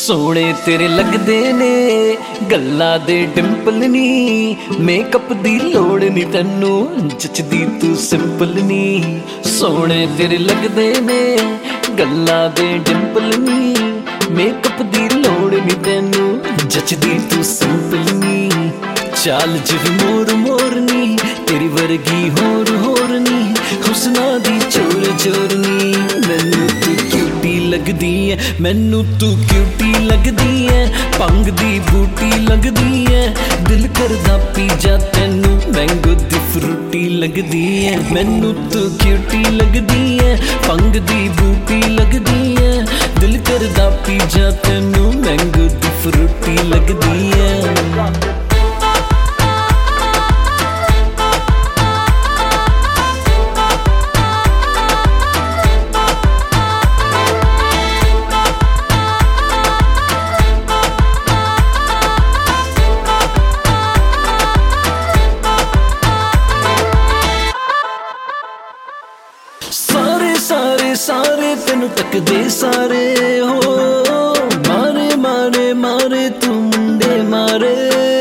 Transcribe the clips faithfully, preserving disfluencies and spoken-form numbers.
सोने तेरे लगदे ने गल्लां दे डिंपल नी, मेकअप दी लोड़ नी तैनू जचदी तू सिंपल नी। सोने तेरे लगदे ने गल्लां दे डिंपल नी, मेकअप दी लोड़ नी तैनू जचदी तू सिंपल नी। चाल जिव मोर मोरनी तेरी वर्गी होर होर नी, हुस्ना दी चोर चोर नी। मैनू तू क्यूटी लगदी है, मैनू तू क्यूटी लगदी है, भंग दी बूटी लगदी है, दिल करदा पी जा तैनू मैंगो दी फ्रूटी लगदी है। मैनू तू क्यूटी लगदी है, भंग दी बूटी लगदी है, दिल करदा पी जा तैनू मैंगो दी फ्रूटी लगदी है। सारे सारे सारे तेनू तकदे सारे हो, मारे मारे मारे तू मुंडे मारे।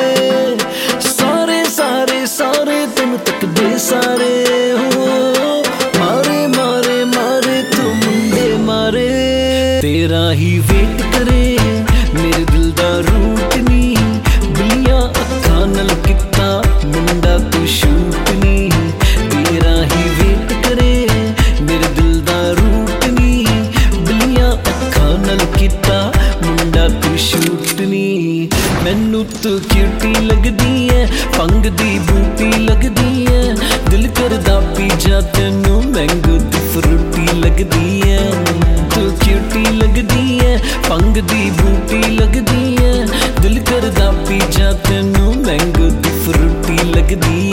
सारे सारे सारे तेनू तकदे सारे हो, मारे मारे मारे तू मुंडे मारे। तेरा ही वेट करे मेरे दिल दा रूट नी, बिलियां अखां नाल किता मुंडा तू शूट नी। तेरा ही वेट करे मेरे दिल दा रूट नी, बिलियां अखां नाल किता मुंडा तू शूट नी। मैनू तू क्यूटी लगदी है, भंग दी बूटी लगदी है, दिल करदा पी जा तैनू मैंगो दी फ्रूटी लगदी है। तू क्यूटी लगदी है, भंग दी बूटी लगदी है, दिल करदा पी जा तैनू मैंगो दी फ्रूटी लगदी है।